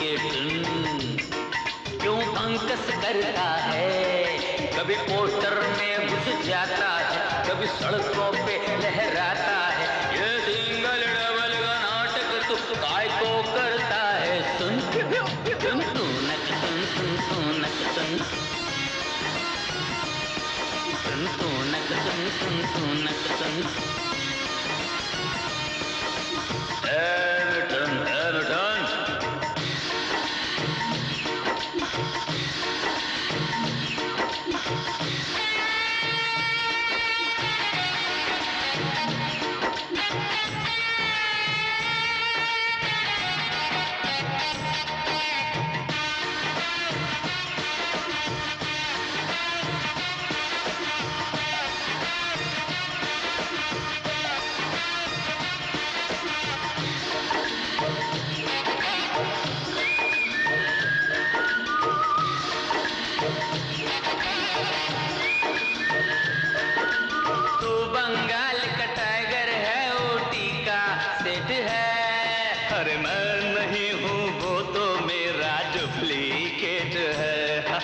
के टुन क्यों अंकस करता है, कभी पोस्टर में घुस जाता है, कभी सड़कों पे लहराता है। ये सिंगल डबल का नाटक तू काय को करता है। सुन सुन तू नक सुन सुन तू नक सुन सुन तू नक सुन सुन तू नक सुन। एवर्टन एवर्टन अरे मैं नहीं हूँ वो तो मेरा डुप्लीकेट है।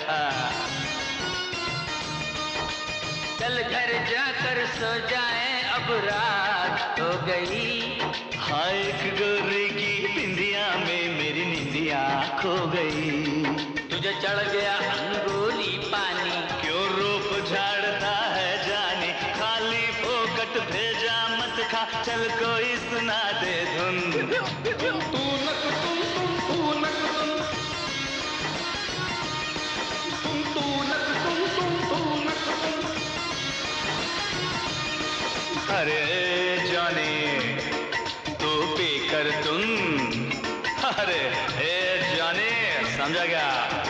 चल घर जाकर सो जाए अब रात हो गई। हाँ एक गोरे की बिंदिया में मेरी निंदिया खो गई। तुझे चढ़ गया अंगूली पानी, क्यों रूप झाड़ता है जाने, खाली फोकट भेजा मत खा, चल कोई सुना दे धुन। तू नक तुम तू नक तुम तू नक तू नक तुम। अरे जाने तू पी कर तुम, अरे ए जाने समझा गया।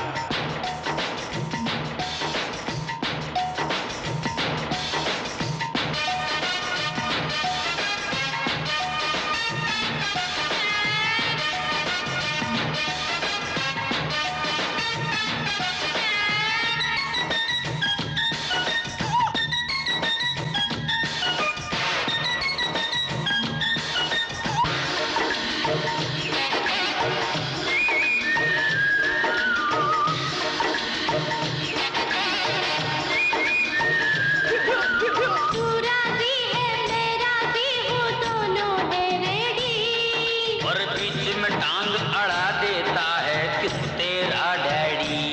टांग अड़ा देता है किस तेरा डैडी।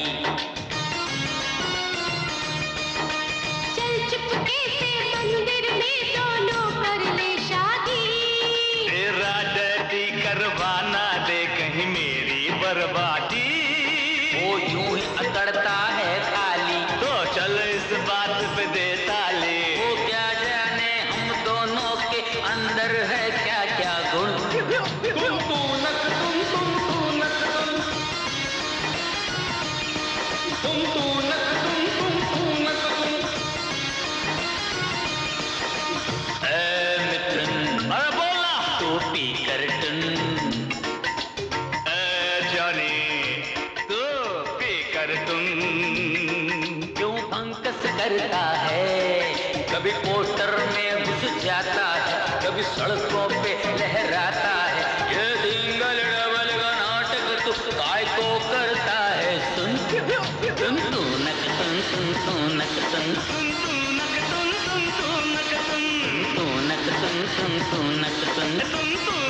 चल चुपके से मंदिर में दोनों कर ले शादी। तेरा डैडी करवाना दे कहीं मेरी बर्बादी। वो यूं ही अकड़ता है खाली, तो चल इस बात पे दे ताली। वो क्या जाने हम दोनों के अंदर है क्या क्या गुण। पी कर टुन जाने तू पी कर तुम क्यों अंकस करता है, कभी पोस्टर में घुस जाता है, कभी सड़कों पे लहराता है। ये सिंगल डबल का नाटक तू काय को करता है। सुन सुन तू नक सुन सुन तू नक सुन तू नक तुम तू नक सुन सुन तू नक सुन।